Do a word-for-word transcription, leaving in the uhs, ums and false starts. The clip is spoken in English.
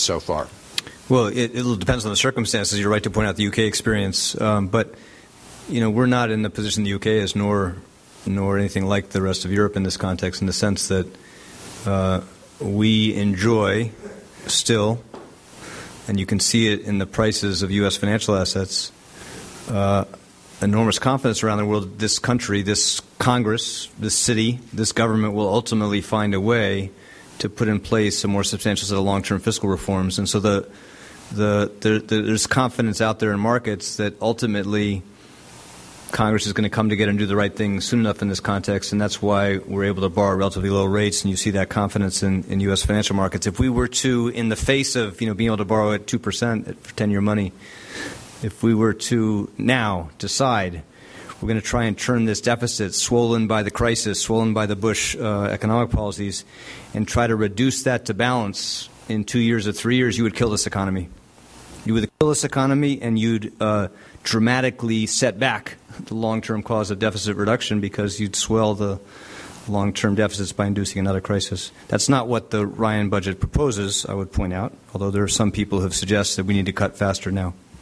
so far? Well, it, it depends on the circumstances. You're right to point out the U K experience, um, but you know we're not in the position the U K is, nor nor anything like the rest of Europe in this context, in the sense that uh, we enjoy still, and you can see it in the prices of U S financial assets, uh, enormous confidence around the world. This country, this Congress, this city, this government will ultimately find a way to put in place a more substantial set of long-term fiscal reforms. And so the, the, the, the there's confidence out there in markets that ultimately Congress is going to come together and do the right thing soon enough in this context, and that's why we're able to borrow relatively low rates, and you see that confidence in, in U S financial markets. If we were to, in the face of you know being able to borrow at two percent for ten-year money, if we were to now decide we're going to try and turn this deficit, swollen by the crisis, swollen by the Bush uh, economic policies, and try to reduce that to balance in two years or three years, you would kill this economy. You would kill this economy, and you'd uh, dramatically set back the long-term cause of deficit reduction because you'd swell the long-term deficits by inducing another crisis. That's not what the Ryan budget proposes, I would point out, although there are some people who have suggested we need to cut faster now.